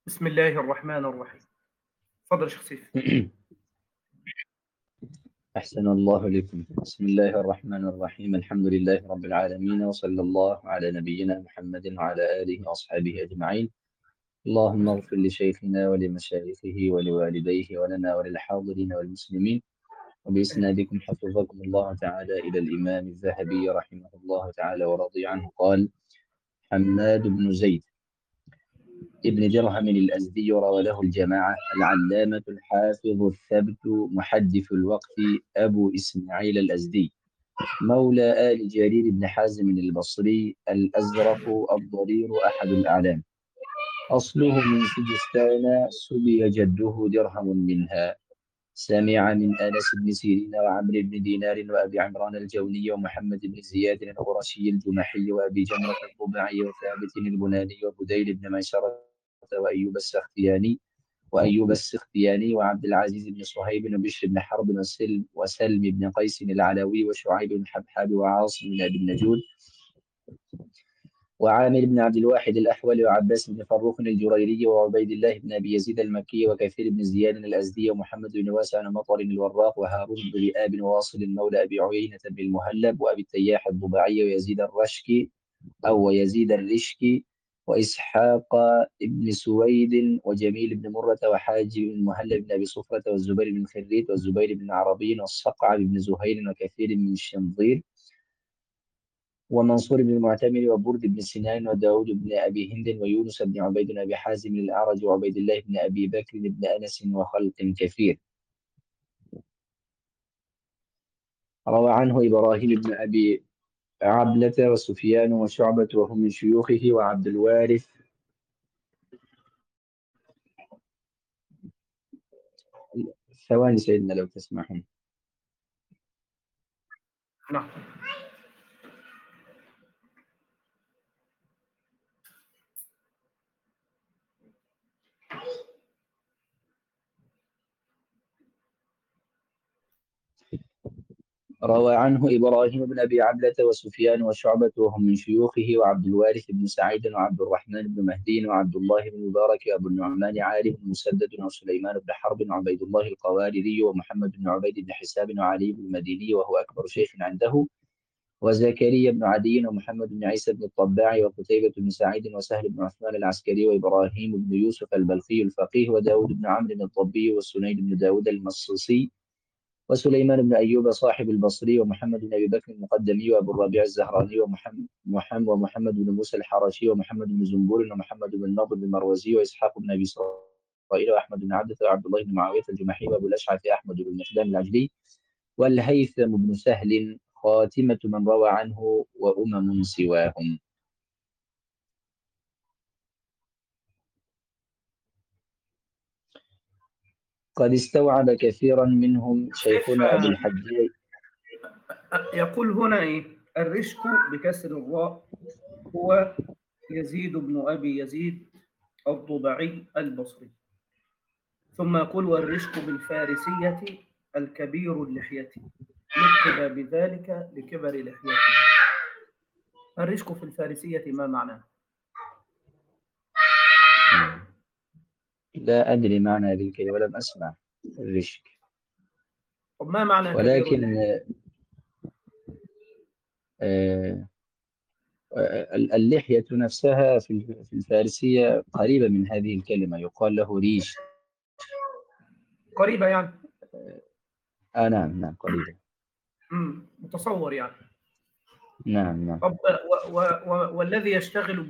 بسم الله الرحمن الرحيم. تفضل يا شيخ سيف. أحسن الله إليكم. بسم الله الرحمن الرحيم. الحمد لله رب العالمين، وصلى الله على نبينا محمد وعلى آله وأصحابه أجمعين. اللهم اغفر لشيخنا ولمشايخه ولوالديه ولنا وللحاضرين والمسلمين. وبإسنادكم حفظكم الله تعالى إلى الإمام الذهبي رحمه الله تعالى ورضي عنه قال: حماد بن زيد ابن درهم الأزدي روى له الجماعة، العلامة الحافظ الثبت محدث الوقت أبو إسماعيل الأزدي، مولى آل جرير بن حازم البصري، الأزرق الضرير أحد الأعلام، أصله من سجستان، سبي جده درهم منها. سمع من أنس بن سيرين وعمرو بن دينار وأبي عمران الجوني ومحمد بن زياد القرشي الجمحي وأبي جمرة الضبعي وثابت البناني وبديل بن ميسرة وأيوب السختياني وعبد العزيز بن صهيب وبشر بن حرب وسلم بن قيس العلوي وشعيب بن حبحاب وعاصم بن أبي النجود وعامر بن عبد الواحد الأحول وعباس بن فروخ الجريري وعبيد الله بن أبي يزيد المكي وكثير بن زياد الأزدي ومحمد بن واسع المطر الوراق وهارون بن رئاب وواصل مولى أبي عيينة بن المهلب وأبي التياح الضبعي ويزيد الرشكي أو يزيد الرشكي وإسحاق بن سويد وجميل بن مرة وحاجب بن المهلب بن أبي صفرة والزبير بن خريت والزبير بن عربي والصقع بن زهير وكثير من الشنظير ومنصور بن المعتمر وبرد بن سنان وداود بن أبي هند ويونس بن عبيد بن أبي حازم الأعرج وعبيد الله بن أبي بكر بن أنس وخلق كثير. روى عنه إبراهيم بن أبي عبلة وسفيان وشعبة وهم من شيوخه وعبد الوارث ثواني سيدنا لو تسمحون. نعم. روى عنه إبراهيم بن أبي عبلة وسفيان وشعبة وهم من شيوخه وعبد الوارث بن سعيد وعبد الرحمن بن مهدي وعبد الله بن مبارك وأبو النعمان عارف بن مسدد وسليمان بن حرب وعبيد الله القواريري ومحمد بن عبيد بن حساب وعلي بن المديني وهو أكبر شيخ عنده وزكريا بن عدي ومحمد بن عيسى بن الطباع وقتيبة بن سعيد وسهل بن عثمان العسكري وإبراهيم بن يوسف البلخي الفقيه وداود بن عمرو الطبي والسنيد بن داود المصيصي وسليمان بن أيوب صاحب البصري ومحمد بن أبي بكر المقدمي وأبو الربيع الزهراني ومحمد بن موسى الحرشي ومحمد بن زنبور ومحمد بن نضر المروزي وإسحاق بن أبي إسرائيل وأحمد بن عبدة وعبد الله بن معاوية الجمحي وأبو الأشعث أحمد بن مقدام العجلي والهيثم بن سهل خاتمة من روى عنه وأمم سواهم. قد استوعب كثيرا منهم شيخنا أبو الحجاج. يقول هنا إيه؟ الرشك بكسر الراء هو يزيد بن أبي يزيد الضبعي البصري. ثم يقول والرشك بالفارسية الكبير اللحية لقب بذلك لكبر لحيته. الرشك في الفارسية ما معناه؟ لا أدري معنى هذه الكلمة ولم أسمع الرشك. طب ما معنى ولكن كبير اللحية؟ اللحية نفسها في الفارسية قريبة من هذه الكلمة، يقال له ريش. قريبة يعني؟ نعم قريبة. متصور يعني. نعم. طب والذي يشتغل